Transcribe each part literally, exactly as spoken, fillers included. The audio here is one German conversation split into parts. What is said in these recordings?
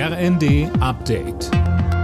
R N D Update.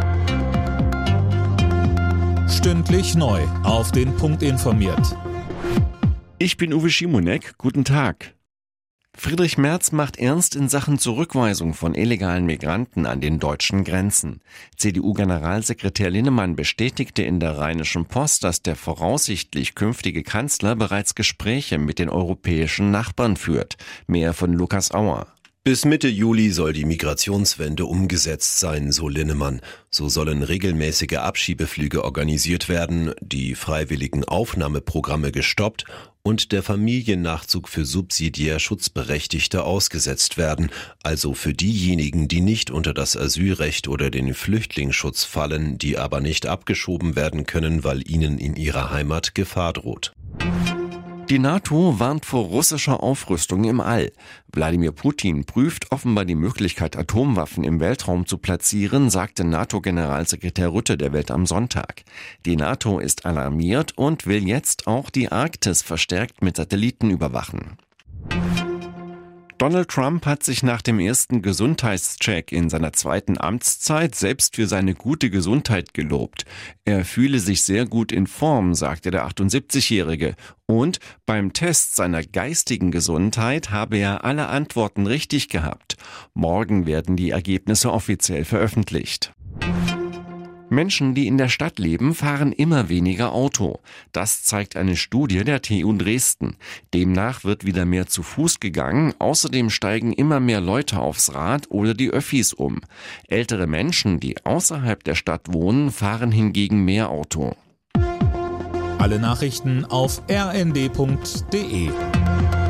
Stündlich neu auf den Punkt informiert. Ich bin Uwe Schimonek. Guten Tag. Friedrich Merz macht ernst in Sachen Zurückweisung von illegalen Migranten an den deutschen Grenzen. C D U-Generalsekretär Linnemann bestätigte in der Rheinischen Post, dass der voraussichtlich künftige Kanzler bereits Gespräche mit den europäischen Nachbarn führt. Mehr von Lukas Auer. Bis Mitte Juli soll die Migrationswende umgesetzt sein, so Linnemann. So sollen regelmäßige Abschiebeflüge organisiert werden, die freiwilligen Aufnahmeprogramme gestoppt und der Familiennachzug für subsidiär Schutzberechtigte ausgesetzt werden, also für diejenigen, die nicht unter das Asylrecht oder den Flüchtlingsschutz fallen, die aber nicht abgeschoben werden können, weil ihnen in ihrer Heimat Gefahr droht. Die NATO warnt vor russischer Aufrüstung im All. Wladimir Putin prüft offenbar die Möglichkeit, Atomwaffen im Weltraum zu platzieren, sagte NATO-Generalsekretär Rutte der Welt am Sonntag. Die NATO ist alarmiert und will jetzt auch die Arktis verstärkt mit Satelliten überwachen. Donald Trump hat sich nach dem ersten Gesundheitscheck in seiner zweiten Amtszeit selbst für seine gute Gesundheit gelobt. Er fühle sich sehr gut in Form, sagte der achtundsiebzigjährige. Und beim Test seiner geistigen Gesundheit habe er alle Antworten richtig gehabt. Morgen werden die Ergebnisse offiziell veröffentlicht. Menschen, die in der Stadt leben, fahren immer weniger Auto. Das zeigt eine Studie der T U Dresden. Demnach wird wieder mehr zu Fuß gegangen. Außerdem steigen immer mehr Leute aufs Rad oder die Öffis um. Ältere Menschen, die außerhalb der Stadt wohnen, fahren hingegen mehr Auto. Alle Nachrichten auf r n d punkt d e.